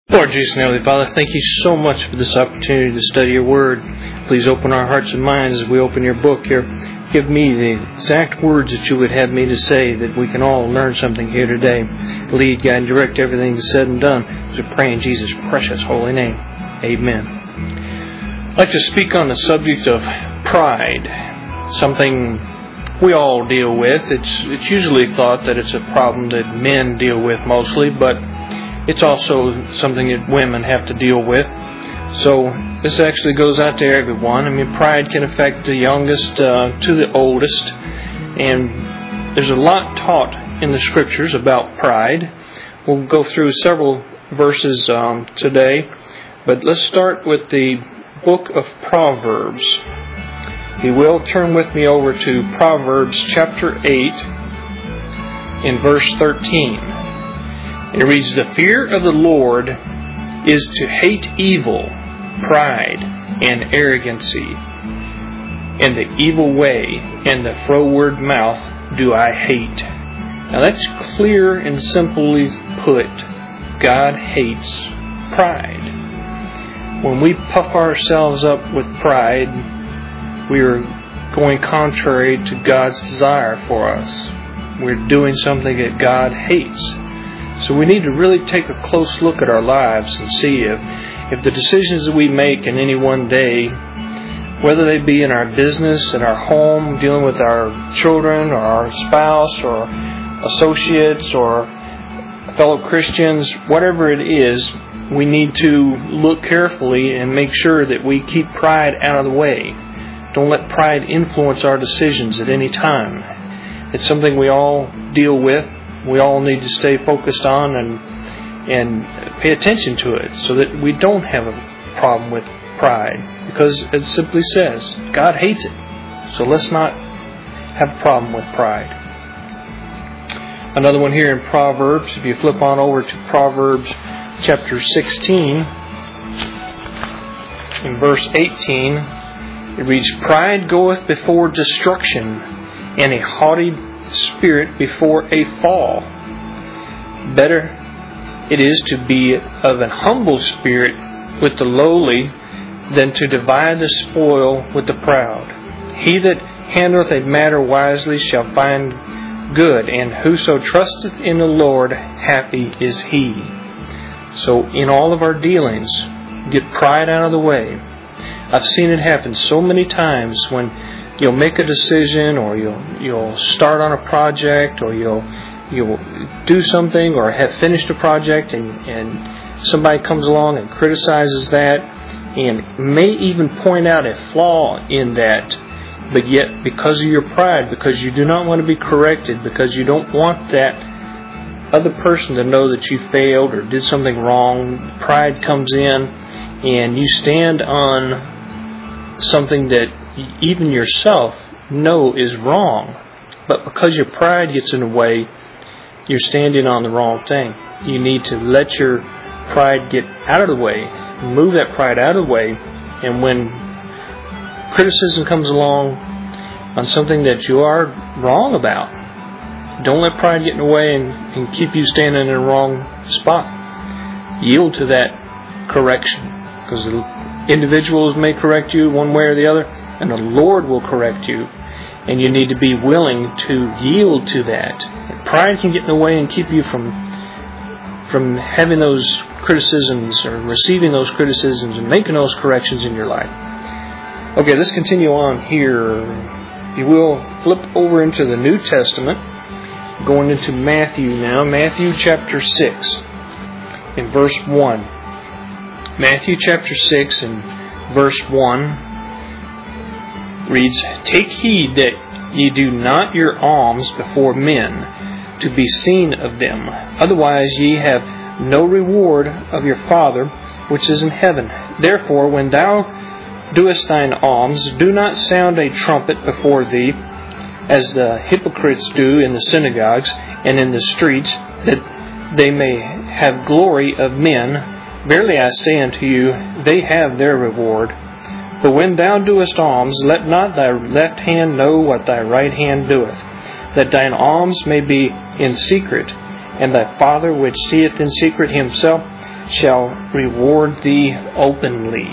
Lord Jesus and Heavenly Father, thank you so much for this opportunity to study your word. Please open our hearts and minds as we open your book here. Give me the exact words that you would have me to say, that we can all learn something here today. Lead, guide, and direct everything that's said and done. As we pray in Jesus' precious holy name. Amen. I'd like to speak on the subject of pride. Something we all deal with. It's usually thought that it's a problem that men deal with mostly, but it's also something that women have to deal with. So this actually goes out to everyone. I mean, pride can affect the youngest to the oldest. And there's a lot taught in the Scriptures about pride. We'll go through several verses today. But let's start with the book of Proverbs. If you will, turn with me over to Proverbs chapter 8 in verse 13. It reads, "The fear of the Lord is to hate evil, pride, and arrogancy. And the evil way and the froward mouth do I hate." Now that's clear and simply put. God hates pride. When we puff ourselves up with pride, we are going contrary to God's desire for us. We're doing something that God hates. So we need to really take a close look at our lives and see if the decisions that we make in any one day, whether they be in our business, in our home, dealing with our children or our spouse or associates or fellow Christians, whatever it is, we need to look carefully and make sure that we keep pride out of the way. Don't let pride influence our decisions at any time. It's something we all deal with. We all need to stay focused on and pay attention to it so that we don't have a problem with pride. Because it simply says, God hates it. So let's not have a problem with pride. Another one here in Proverbs. If you flip on over to Proverbs chapter 16, in verse 18, it reads, "Pride goeth before destruction, and a haughty spirit before a fall. Better it is to be of an humble spirit with the lowly than to divide the spoil with the proud. He that handleth a matter wisely shall find good, and whoso trusteth in the Lord, happy is he." So in all of our dealings, get pride out of the way. I've seen it happen so many times when you'll make a decision, or you'll start on a project, or you'll do something, or have finished a project, and somebody comes along and criticizes that, and may even point out a flaw in that, but yet because of your pride, because you do not want to be corrected, because you don't want that other person to know that you failed or did something wrong, pride comes in, and you stand on something that even yourself know is wrong, but because your pride gets in the way, you're standing on the wrong thing. You need to let your pride get out of the way, move that pride out of the way, and when criticism comes along on something that you are wrong about, don't let pride get in the way and keep you standing in the wrong spot. Yield to that correction, because individuals may correct you one way or the other, and the Lord will correct you. And you need to be willing to yield to that. Pride can get in the way and keep you from having those criticisms or receiving those criticisms and making those corrections in your life. Okay, let's continue on here. You will flip over into the New Testament, going into Matthew now. Matthew chapter 6 in verse 1. Matthew chapter 6 and verse 1 reads, "Take heed that ye do not your alms before men, to be seen of them. Otherwise ye have no reward of your Father which is in heaven. Therefore, when thou doest thine alms, do not sound a trumpet before thee, as the hypocrites do in the synagogues and in the streets, that they may have glory of men. Verily I say unto you, they have their reward. But when thou doest alms, let not thy left hand know what thy right hand doeth, that thine alms may be in secret, and thy Father which seeth in secret himself shall reward thee openly.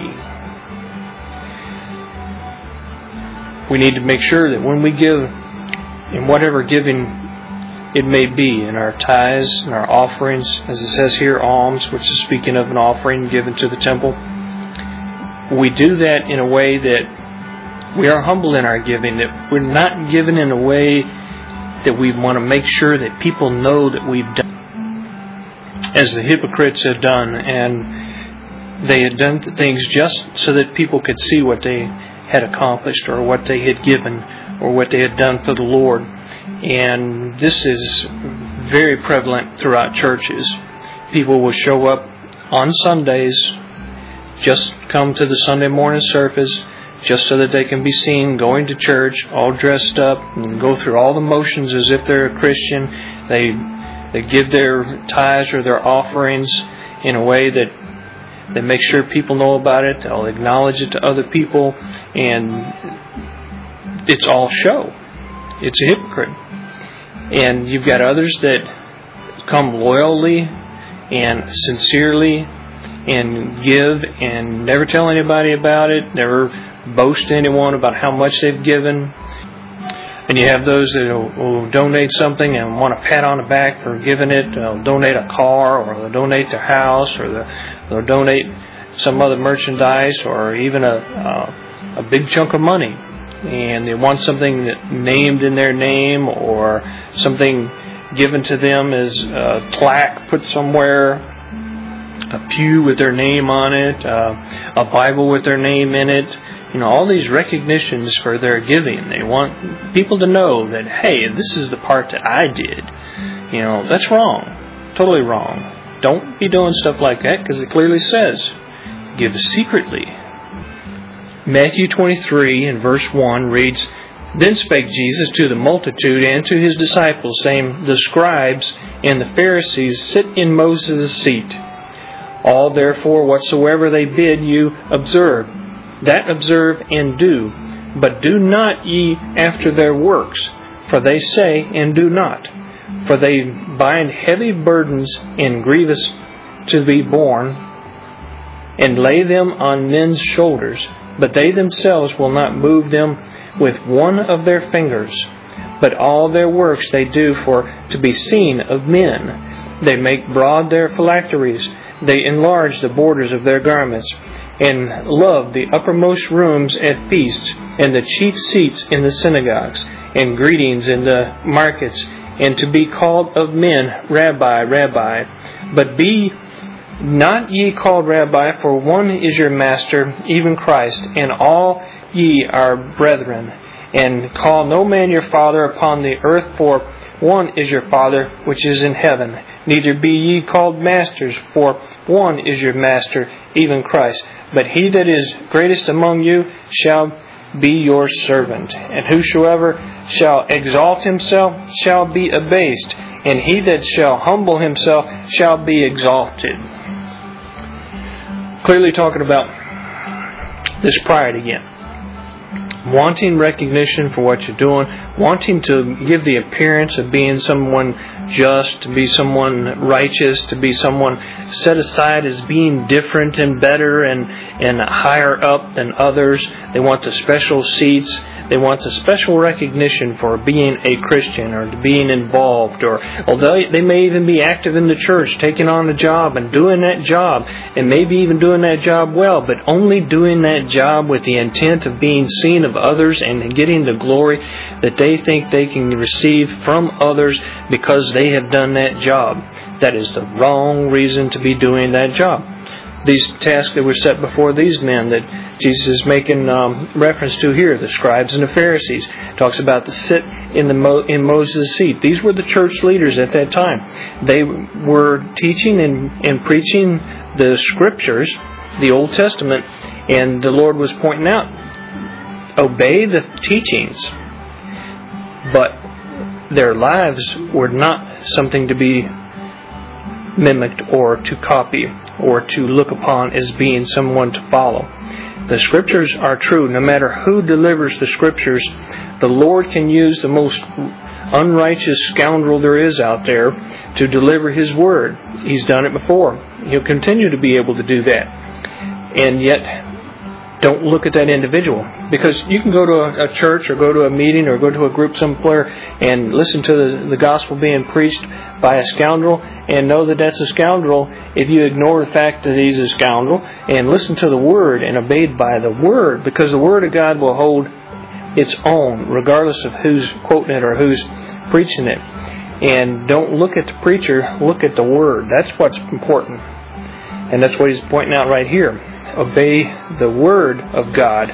We need to make sure that when we give, in whatever giving it may be, in our tithes and our offerings, as it says here, alms, which is speaking of an offering given to the temple, we do that in a way that we are humble in our giving, that we're not giving in a way that we want to make sure that people know that we've done, as the hypocrites had done, and they had done things just so that people could see what they had accomplished or what they had given or what they had done for the Lord. And this is very prevalent throughout churches. People will show up on Sundays, just come to the Sunday morning service just so that they can be seen going to church all dressed up and go through all the motions as if they're a Christian. They give their tithes or their offerings in a way that they make sure people know about it. They'll acknowledge it to other people, and it's all show. It's a hypocrite. And you've got others that come loyally and sincerely and give and never tell anybody about it, never boast to anyone about how much they've given. And you have those that will donate something and want a pat on the back for giving it. They'll donate a car, or they'll donate their house, or they'll donate some other merchandise, or even a big chunk of money. And they want something that named in their name, or something given to them as a plaque put somewhere, a pew with their name on it, a Bible with their name in it. All these recognitions for their giving. They want people to know that, hey, this is the part that I did. That's wrong. Totally wrong. Don't be doing stuff like that, because it clearly says, give secretly. Matthew 23 and verse 1 reads, Then spake Jesus to the multitude and to his disciples, saying, The scribes and the Pharisees sit in Moses' seat. All therefore whatsoever they bid you observe, that observe and do, but do not ye after their works, for they say and do not. For they bind heavy burdens and grievous to be borne, and lay them on men's shoulders, but they themselves will not move them with one of their fingers. But all their works they do for to be seen of men. They make broad their phylacteries, they enlarge the borders of their garments, and love the uppermost rooms at feasts, and the chief seats in the synagogues, and greetings in the markets, and to be called of men, Rabbi, Rabbi. But be not ye called Rabbi, for one is your master, even Christ, and all ye are brethren. And call no man your father upon the earth, for one is your Father which is in heaven. Neither be ye called masters, for one is your master, even Christ. But he that is greatest among you shall be your servant. And whosoever shall exalt himself shall be abased, and he that shall humble himself shall be exalted. Clearly talking about this pride again. Wanting recognition for what you're doing, wanting to give the appearance of being someone just, to be someone righteous, to be someone set aside as being different and better and higher up than others. They want the special seats. They want the special recognition for being a Christian or being involved, or although they may even be active in the church, taking on a job and doing that job, and maybe even doing that job well, but only doing that job with the intent of being seen of others and getting the glory that they think they can receive from others because they have done that job. That is the wrong reason to be doing that job. These tasks that were set before these men that Jesus is making reference to here, the scribes and the Pharisees, talks about the sit in Moses' seat. These were the church leaders at that time. They were teaching and preaching the Scriptures, the Old Testament, and the Lord was pointing out, obey the teachings, but their lives were not something to be mimicked or to copy or to look upon as being someone to follow. The Scriptures are true. No matter who delivers the Scriptures, the Lord can use the most unrighteous scoundrel there is out there to deliver His Word. He's done it before. He'll continue to be able to do that. And yet, don't look at that individual. Because you can go to a church or go to a meeting or go to a group somewhere and listen to the gospel being preached by a scoundrel and know that that's a scoundrel if you ignore the fact that he's a scoundrel and listen to the Word and obey by the Word, because the Word of God will hold its own regardless of who's quoting it or who's preaching it. And don't look at the preacher, look at the Word. That's what's important. And that's what he's pointing out right here. Obey the Word of God,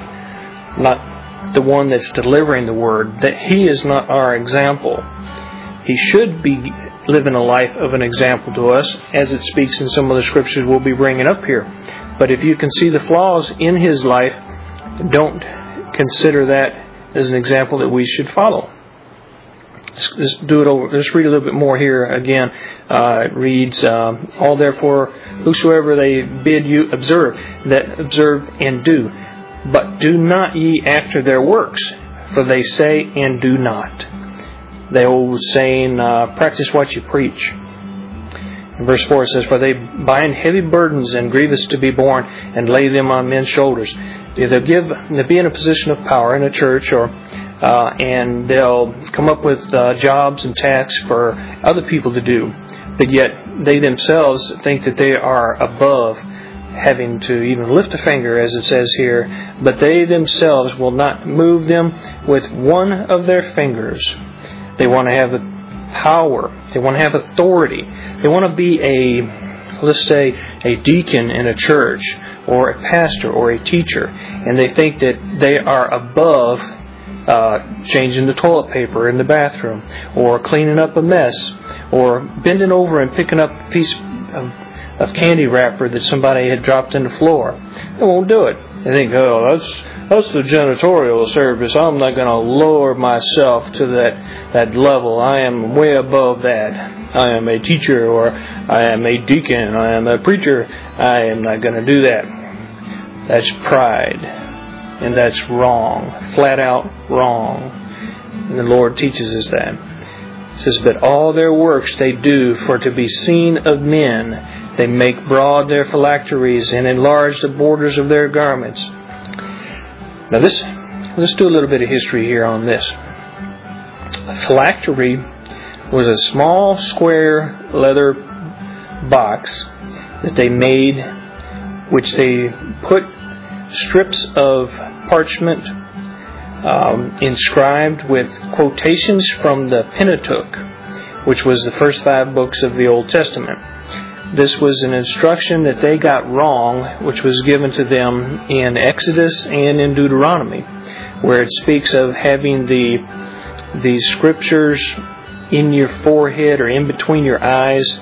not the one that's delivering the Word. That He is not our example. He should be living a life of an example to us, as it speaks in some of the scriptures we'll be bringing up here. But if you can see the flaws in His life, don't consider that as an example that we should follow. Let's do it over. Let's read a little bit more here again. It reads, all therefore, whosoever they bid you observe, that observe and do. But do not ye after their works, for they say and do not. The old saying, practice what you preach. In verse 4 it says, for they bind heavy burdens and grievous to be borne, and lay them on men's shoulders. They'll be in a position of power in a church, or and they'll come up with jobs and tasks for other people to do. But yet they themselves think that they are above having to even lift a finger, as it says here. But they themselves will not move them with one of their fingers. They want to have the power. They want to have authority. They want to be let's say, a deacon in a church, or a pastor, or a teacher. And they think that they are above changing the toilet paper in the bathroom, or cleaning up a mess, or bending over and picking up a piece of candy wrapper that somebody had dropped on the floor. They won't do it. They think, oh, that's the janitorial service. I'm not going to lower myself to that level. I am way above that. I am a teacher, or I am a deacon, I am a preacher. I am not going to do that. That's pride. And that's wrong. Flat out wrong. And the Lord teaches us that. It says, but all their works they do for to be seen of men. They make broad their phylacteries and enlarge the borders of their garments. Now let's do a little bit of history here on this. A phylactery was a small square leather box that they made, which they put strips of parchment inscribed with quotations from the Pentateuch, which was the first 5 books of the Old Testament. This was an instruction that they got wrong, which was given to them in Exodus and in Deuteronomy, where it speaks of having the scriptures in your forehead or in between your eyes.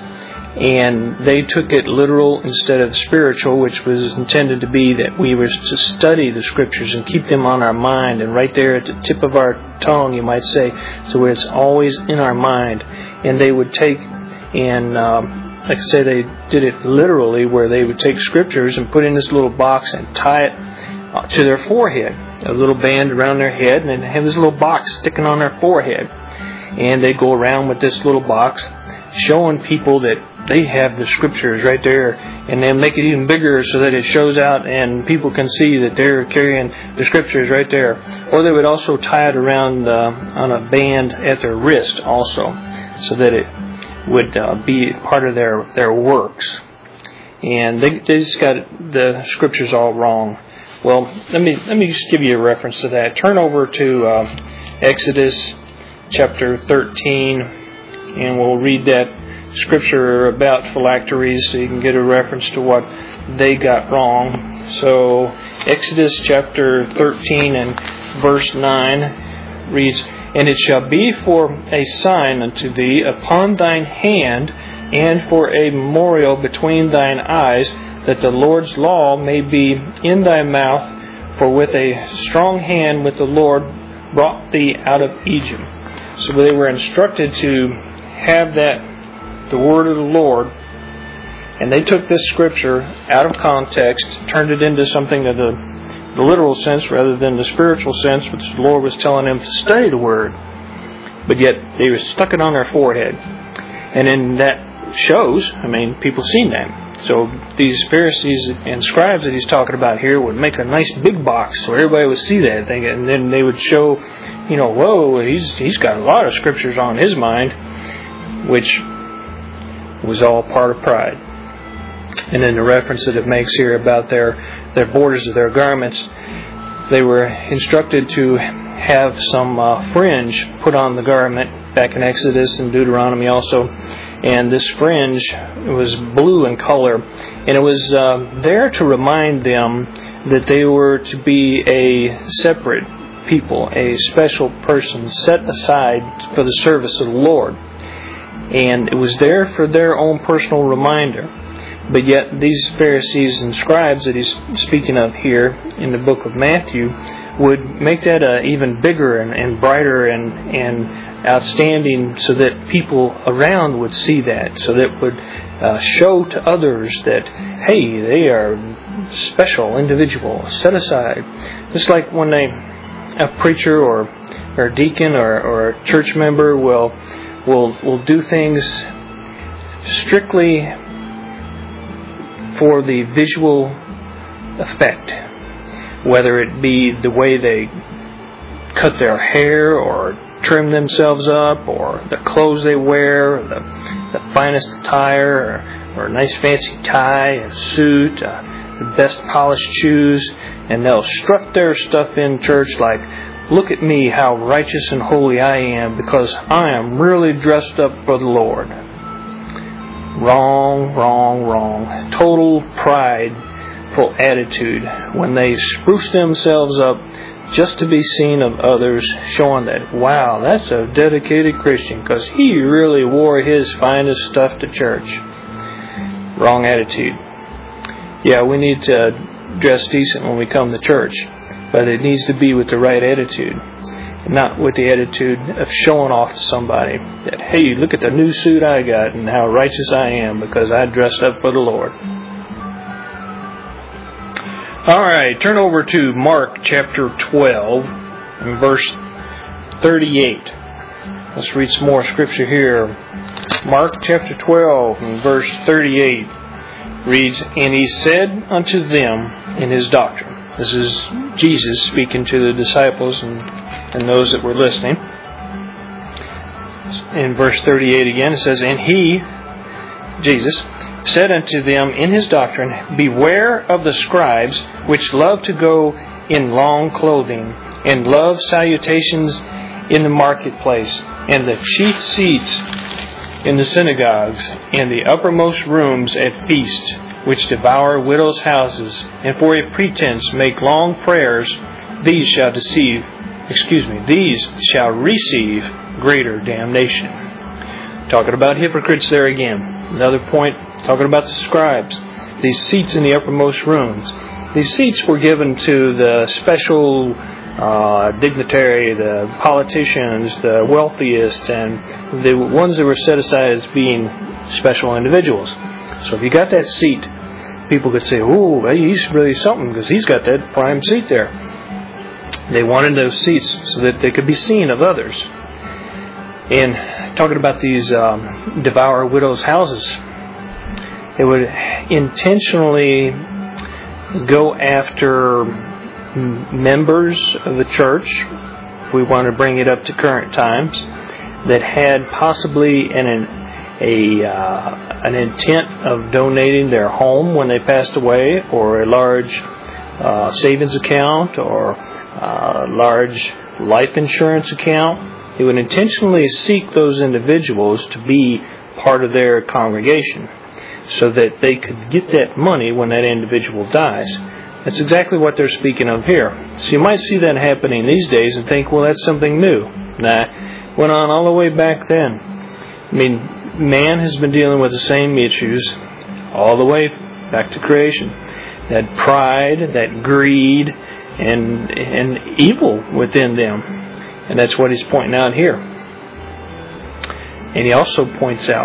And they took it literal instead of spiritual, which was intended to be that we were to study the scriptures and keep them on our mind and right there at the tip of our tongue, you might say, so it's always in our mind. And they would take and, like I say, they did it literally, where they would take scriptures and put in this little box and tie it to their forehead, a little band around their head, and then have this little box sticking on their forehead. And they go around with this little box, showing people that they have the scriptures right there, and then make it even bigger so that it shows out and people can see that they're carrying the scriptures right there. Or they would also tie it around on a band at their wrist also, so that it would be part of their works. And they just got the scriptures all wrong. Well, let me just give you a reference to that. Turn over to Exodus chapter 13, and we'll read that scripture about phylacteries so you can get a reference to what they got wrong. So Exodus chapter 13 and verse 9 reads, and it shall be for a sign unto thee upon thine hand, and for a memorial between thine eyes, that the Lord's law may be in thy mouth. For with a strong hand with the Lord brought thee out of Egypt. So they were instructed to have the word of the Lord, and they took this scripture out of context, turned it into something of the literal sense rather than the spiritual sense, which the Lord was telling them to study the word. but yet they stuck it on their forehead. And then that shows, people seen that. So these Pharisees and scribes that he's talking about here would make a nice big box so everybody would see that thing, and then they would show, whoa, he's got a lot of scriptures on his mind, which was all part of pride. And then the reference that it makes here about their borders of their garments, they were instructed to have some fringe put on the garment back in Exodus and Deuteronomy also. And this fringe was blue in color, and it was there to remind them that they were to be a separate people, a special person set aside for the service of the Lord. And it was there for their own personal reminder. But yet these Pharisees and scribes that he's speaking of here in the book of Matthew would make that even bigger and brighter and outstanding, so that people around would see that, so that would show to others that, hey, they are special individuals, set aside. Just like when a preacher or a deacon or a church member will do things strictly for the visual effect, whether it be the way they cut their hair or trim themselves up, or the clothes they wear, the finest attire, or a nice fancy tie, a suit, the best polished shoes, and they'll strut their stuff in church like, look at me, how righteous and holy I am, because I am really dressed up for the Lord. Wrong, wrong, wrong. Total prideful attitude when they spruce themselves up just to be seen of others, showing that, wow, that's a dedicated Christian because he really wore his finest stuff to church. Wrong attitude. Yeah, we need to dress decent when we come to church, but it needs to be with the right attitude. Not with the attitude of showing off to somebody that, hey, look at the new suit I got and how righteous I am because I dressed up for the Lord. Alright, turn over to Mark chapter 12 and verse 38. Let's read some more scripture here. Mark chapter 12 and verse 38 reads, And he said unto them in his doctrine. This is Jesus speaking to the disciples and those that were listening. In verse 38 again, it says, And he, Jesus, said unto them in his doctrine, Beware of the scribes which love to go in long clothing, and love salutations in the marketplace, and the chief seats in the synagogues, and the uppermost rooms at feasts, which devour widows' houses, and for a pretense make long prayers. These shall receive greater damnation. Talking about hypocrites there again. Another point, talking about the scribes. These seats in the uppermost rooms. These seats were given to the special dignitary, the politicians, the wealthiest, and the ones that were set aside as being special individuals. So if you got that seat, people could say, oh, he's really something because he's got that prime seat there. They wanted those seats so that they could be seen of others. And talking about these devour widows' houses, they would intentionally go after members of the church, if we want to bring it up to current times, that had possibly an intent of donating their home when they passed away, or a large savings account, or a large life insurance account. They would intentionally seek those individuals to be part of their congregation so that they could get that money when that individual dies. That's exactly what they're speaking of here. So you might see that happening these days and think, well, that's something new. Nah, went on all the way back then. I mean, man has been dealing with the same issues all the way back to creation. That pride, that greed, and evil within them. And that's what he's pointing out here. And he also points out,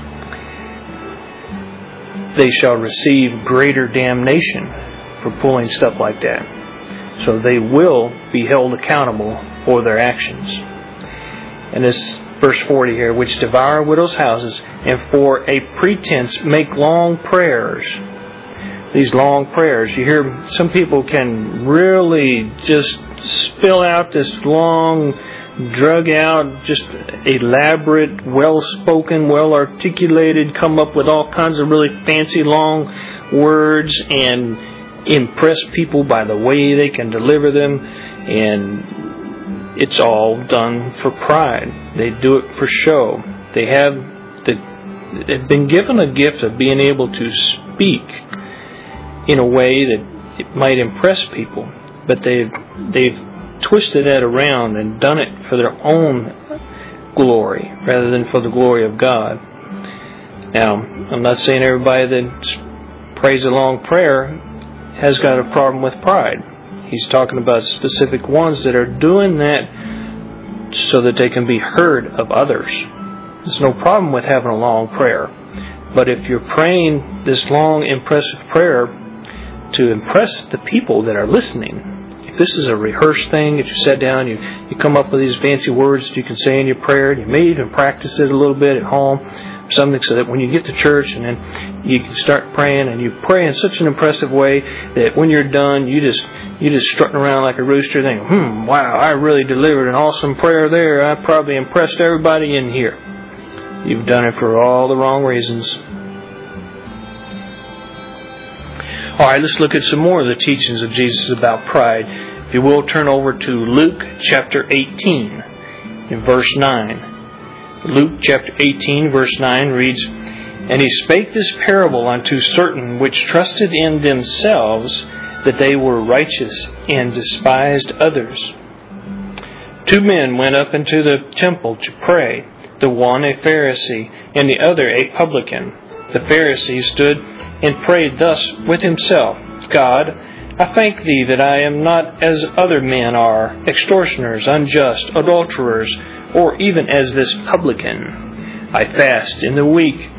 they shall receive greater damnation for pulling stuff like that. So they will be held accountable for their actions. And this verse 40 here, which devour widows' houses, and for a pretense make long prayers. These long prayers. You hear some people can really just spill out this long, drug out, just elaborate, well-spoken, well-articulated, come up with all kinds of really fancy long words and impress people by the way they can deliver them. And it's all done for pride. They do it for show. They've been given a gift of being able to speak in a way that it might impress people, but they've twisted that around and done it for their own glory rather than for the glory of God. Now, I'm not saying everybody that prays a long prayer has got a problem with pride. He's talking about specific ones that are doing that so that they can be heard of others. There's no problem with having a long prayer. But if you're praying this long, impressive prayer to impress the people that are listening, if this is a rehearsed thing, if you sit down, you come up with these fancy words that you can say in your prayer, and you may even practice it a little bit at home, something so that when you get to church and then you can start praying, and you pray in such an impressive way that when you're done, you just strutting around like a rooster thinking, wow, I really delivered an awesome prayer there. I probably impressed everybody in here. You've done it for all the wrong reasons. All right, let's look at some more of the teachings of Jesus about pride. If you will, turn over to Luke chapter 18 in verse 9. Luke chapter 18 verse 9 reads, And he spake this parable unto certain which trusted in themselves that they were righteous and despised others. 2 men went up into the temple to pray, the one a Pharisee and the other a publican. The Pharisee stood and prayed thus with himself, God, I thank thee that I am not as other men are, extortioners, unjust, adulterers, or even as this publican. I fast in the week.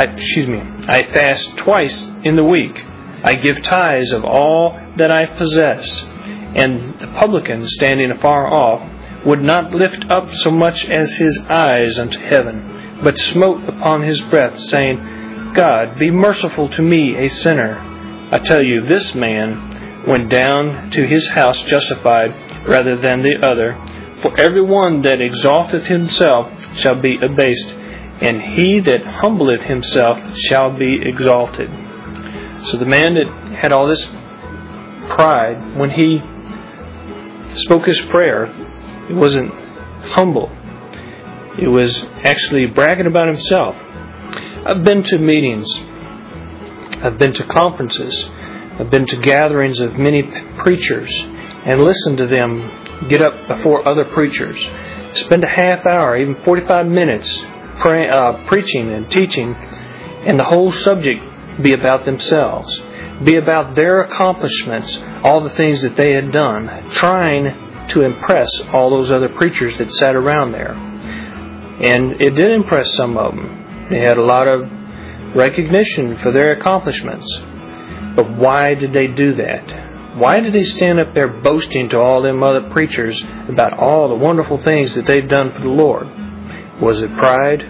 I fast twice in the week. I give tithes of all that I possess. And the publican, standing afar off, would not lift up so much as his eyes unto heaven, but smote upon his breast, saying, God, be merciful to me, a sinner. I tell you, this man went down to his house justified rather than the other. For every one that exalteth himself shall be abased, and he that humbleth himself shall be exalted. So the man that had all this pride, when he spoke his prayer, it wasn't humble. It was actually bragging about himself. I've been to meetings. I've been to conferences. I've been to gatherings of many preachers and listened to them get up before other preachers. Spend a half hour, even 45 minutes preaching and teaching, and the whole subject be about themselves. Be about their accomplishments, all the things that they had done, trying to impress all those other preachers that sat around there. And it did impress some of them. They had a lot of recognition for their accomplishments. But why did they do that? Why did they stand up there boasting to all them other preachers about all the wonderful things that they've done for the Lord? Was it pride?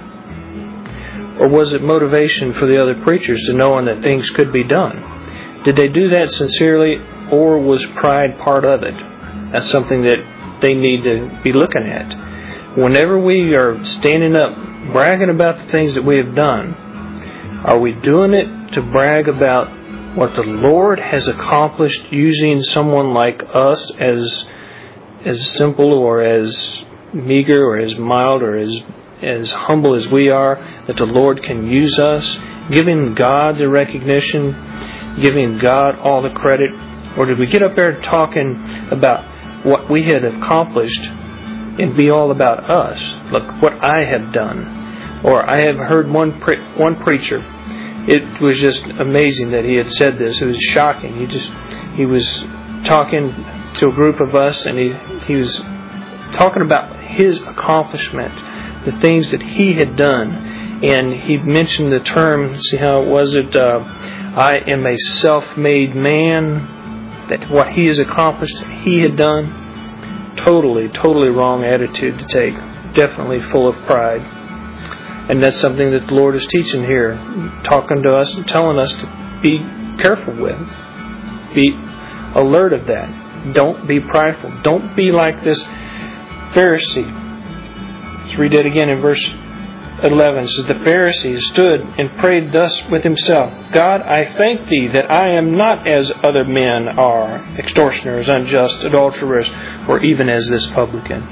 Or was it motivation for the other preachers to knowing that things could be done? Did they do that sincerely, or was pride part of it? That's something that they need to be looking at. Whenever we are standing up bragging about the things that we have done, are we doing it to brag about what the Lord has accomplished using someone like us as simple or as meager or as mild or as humble as we are, that the Lord can use us, giving God the recognition, giving God all the credit? Or did we get up there talking about what we had accomplished and be all about us? Look what I have done. Or I have heard one preacher. It was just amazing that he had said this. It was shocking. He was talking to a group of us, and he was talking about his accomplishment, the things that he had done, and he mentioned the term. See how it was that I am a self-made man. That what he has accomplished, he had done. Totally wrong attitude to take. definitely full of pride. And that's something that the Lord is teaching here, talking to us and telling us to be careful with. Be alert of that. Don't be prideful. Don't be like this Pharisee. Let's read that again in verse 11. It says, the Pharisee stood and prayed thus with himself, God, I thank Thee that I am not as other men are, extortioners, unjust, adulterers, or even as this publican.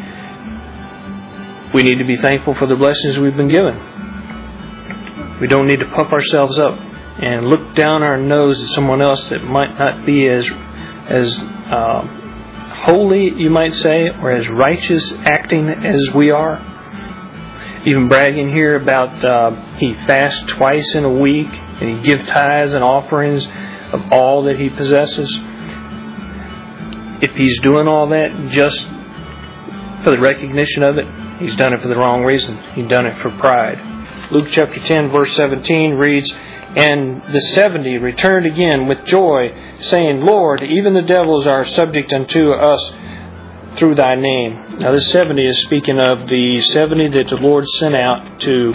We need to be thankful for the blessings we've been given. We don't need to puff ourselves up and look down our nose at someone else that might not be as holy, you might say, or as righteous acting as we are. Even bragging here about he fasts twice in a week and he gives tithes and offerings of all that he possesses. If he's doing all that just for the recognition of it, he's done it for the wrong reason. He's done it for pride. Luke chapter 10 verse 17 reads, and the 70 returned again with joy, saying, Lord, even the devils are subject unto us through Thy name. Now this 70 is speaking of the 70 that the Lord sent out to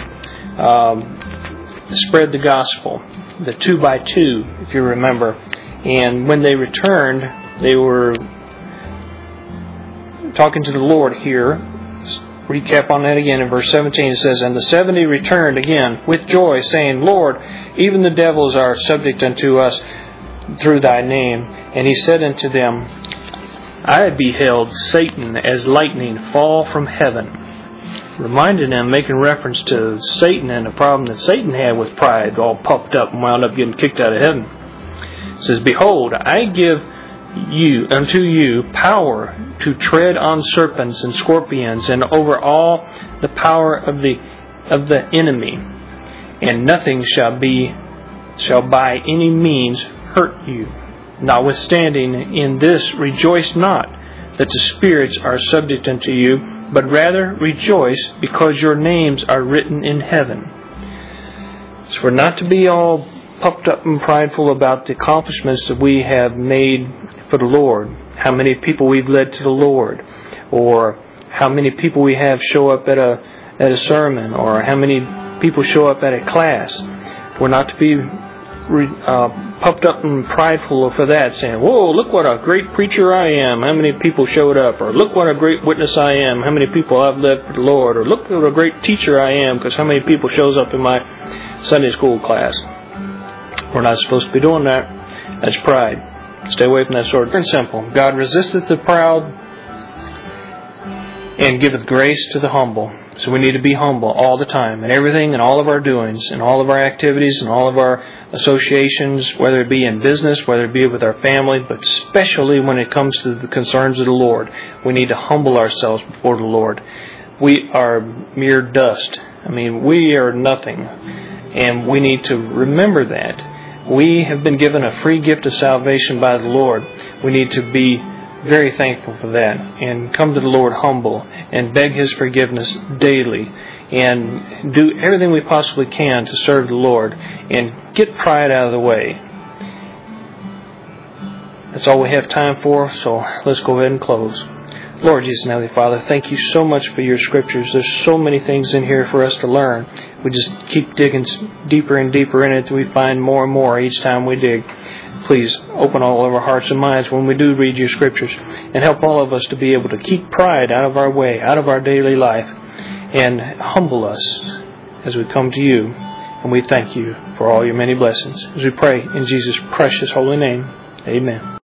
spread the gospel. The 2 by 2, if you remember. And when they returned, they were talking to the Lord here. Recap on that again in verse 17. It says, and the 70 returned again with joy, saying, Lord, even the devils are subject unto us through Thy name. And He said unto them, I beheld Satan as lightning fall from heaven. Reminding them, making reference to Satan and the problem that Satan had with pride, all puffed up and wound up getting kicked out of heaven. It says, behold, I give unto you power to tread on serpents and scorpions and over all the power of the enemy, and nothing shall by any means hurt you. Notwithstanding, in this rejoice not that the spirits are subject unto you, but rather rejoice because your names are written in heaven. So we're not to be all puffed up and prideful about the accomplishments that we have made for the Lord, how many people we've led to the Lord, or how many people we have show up at a sermon, or how many people show up at a class. We're not to be puffed up and prideful for that, saying, whoa, look what a great preacher I am, how many people showed up, or look what a great witness I am, how many people I've led for the Lord, or look what a great teacher I am, because how many people shows up in my Sunday school class. We're not supposed to be doing that. That's pride. Stay away from that sort of thing. It's simple. God resisteth the proud and giveth grace to the humble. So we need to be humble all the time, in everything, in all of our doings, in all of our activities, in all of our associations, whether it be in business, whether it be with our family, but especially when it comes to the concerns of the Lord. We need to humble ourselves before the Lord. We are mere dust. We are nothing. And we need to remember that. We have been given a free gift of salvation by the Lord. We need to be very thankful for that and come to the Lord humble and beg His forgiveness daily and do everything we possibly can to serve the Lord and get pride out of the way. That's all we have time for, so let's go ahead and close. Lord Jesus and Heavenly Father, thank You so much for Your Scriptures. There's so many things in here for us to learn. We just keep digging deeper and deeper in it until we find more and more each time we dig. Please open all of our hearts and minds when we do read Your Scriptures, and help all of us to be able to keep pride out of our way, out of our daily life, and humble us as we come to You. And we thank You for all Your many blessings. As we pray in Jesus' precious holy name, amen.